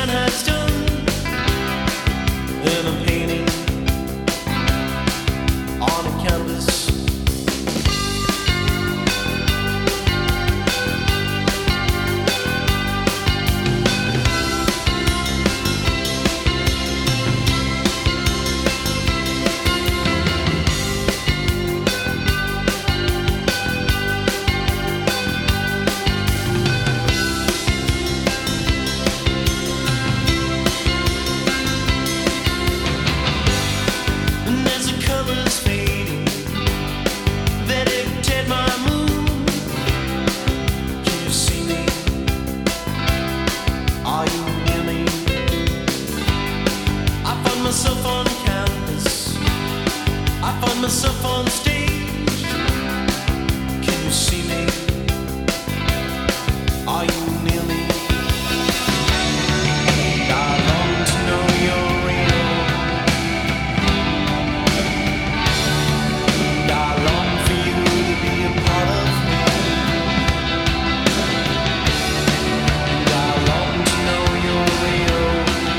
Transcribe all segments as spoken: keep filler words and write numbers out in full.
has done, and I'm painting on a canvas. Myself on canvas, I find myself on stage. Can you see me? Are you near me? I long to know you're real. I long for you to be a part of me. I long to know you're real.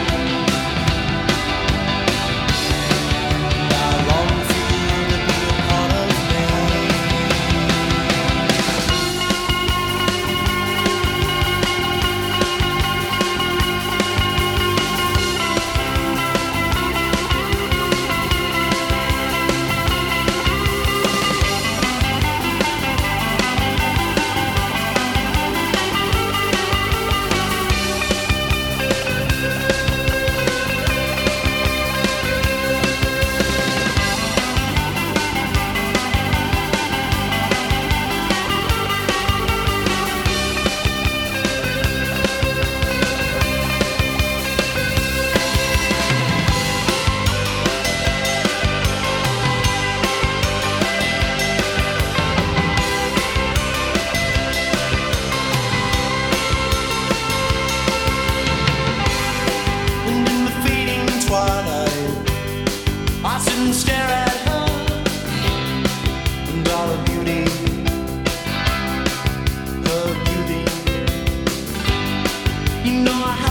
I sit and stare at her and all her beauty, her beauty. You know I have